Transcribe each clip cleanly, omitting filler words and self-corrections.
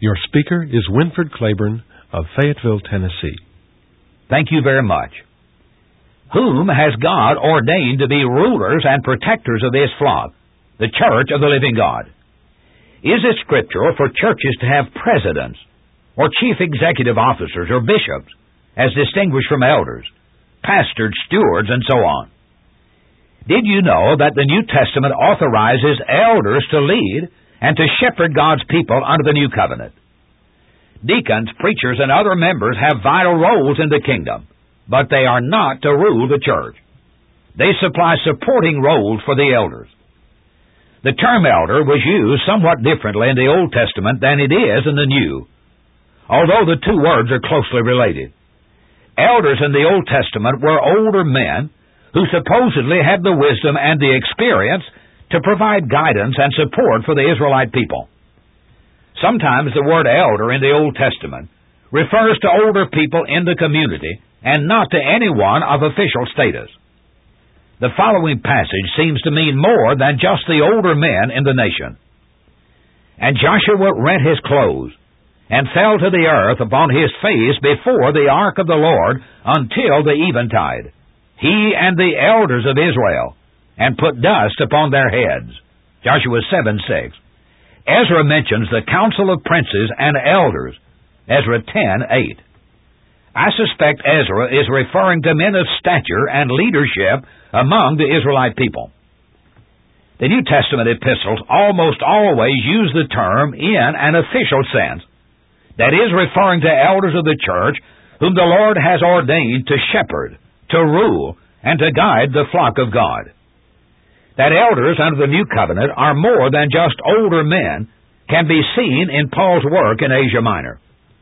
Your speaker is Winford Claiborne of Fayetteville, Tennessee. Thank you very much. Whom has God ordained to be rulers and protectors of His flock, the church of the living God? Is it scriptural for churches to have presidents, or chief executive officers, or bishops, as distinguished from elders, pastors, stewards, and so on? Did you know that the New Testament authorizes elders to lead and to shepherd God's people under the New Covenant? Deacons, preachers, and other members have vital roles in the kingdom, but they are not to rule the church. They supply supporting roles for the elders. The term elder was used somewhat differently in the Old Testament than it is in the New, although the two words are closely related. Elders in the Old Testament were older men who supposedly had the wisdom and the experience to provide guidance and support for the Israelite people. Sometimes the word elder in the Old Testament refers to older people in the community and not to anyone of official status. The following passage seems to mean more than just the older men in the nation. And Joshua rent his clothes and fell to the earth upon his face before the ark of the Lord until the eventide, he and the elders of Israel, and put dust upon their heads. Joshua 7:6. Ezra mentions the council of princes and elders, Ezra 10:8. I suspect Ezra is referring to men of stature and leadership among the Israelite people. The New Testament epistles almost always use the term in an official sense, that is, referring to elders of the church whom the Lord has ordained to shepherd, to rule, and to guide the flock of God. That elders under the New Covenant are more than just older men can be seen in Paul's work in Asia Minor.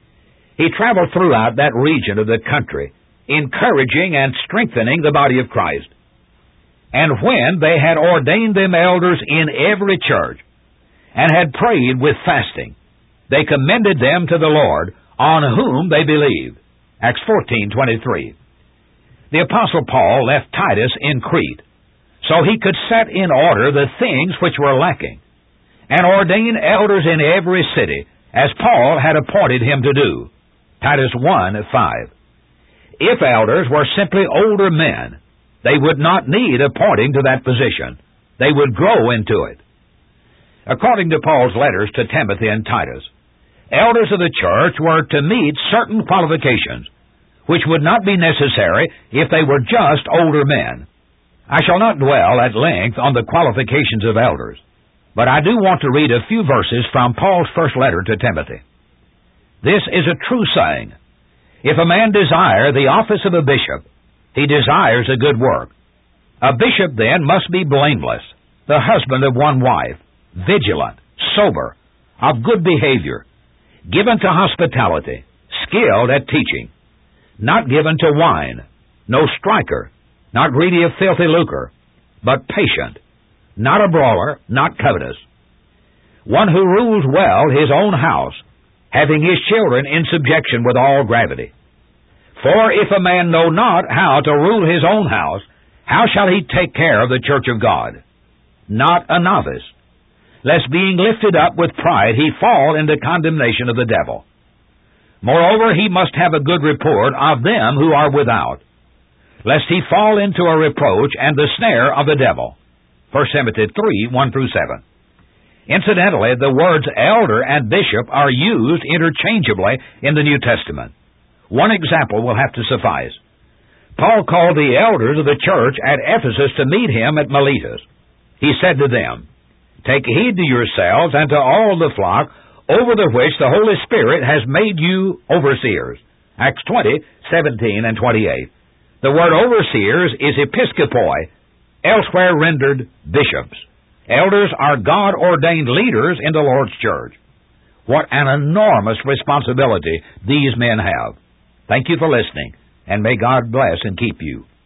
He traveled throughout that region of the country, encouraging and strengthening the body of Christ. And when they had ordained them elders in every church, and had prayed with fasting, they commended them to the Lord, on whom they believed. Acts 14:23. The Apostle Paul left Titus in Crete, so he could set in order the things which were lacking, and ordain elders in every city, as Paul had appointed him to do. Titus 1:5. If elders were simply older men, they would not need appointing to that position. They would grow into it. According to Paul's letters to Timothy and Titus, elders of the church were to meet certain qualifications, which would not be necessary if they were just older men. I shall not dwell at length on the qualifications of elders, but I do want to read a few verses from Paul's first letter to Timothy. This is a true saying. If a man desire the office of a bishop, he desires a good work. A bishop then must be blameless, the husband of one wife, vigilant, sober, of good behavior, given to hospitality, skilled at teaching, not given to wine, no striker, not greedy of filthy lucre, but patient, not a brawler, not covetous, one who rules well his own house, having his children in subjection with all gravity. For if a man know not how to rule his own house, how shall he take care of the church of God? Not a novice, lest being lifted up with pride he fall into condemnation of the devil. Moreover, he must have a good report of them who are without, lest he fall into a reproach and the snare of the devil. 1 Timothy 3:1-7. Incidentally, the words elder and bishop are used interchangeably in the New Testament. One example will have to suffice. Paul called the elders of the church at Ephesus to meet him at Miletus. He said to them, "Take heed to yourselves and to all the flock, over the which the Holy Spirit has made you overseers." Acts 20:17-28. The word overseers is episkopoi, elsewhere rendered bishops. Elders are God-ordained leaders in the Lord's church. What an enormous responsibility these men have. Thank you for listening, and may God bless and keep you.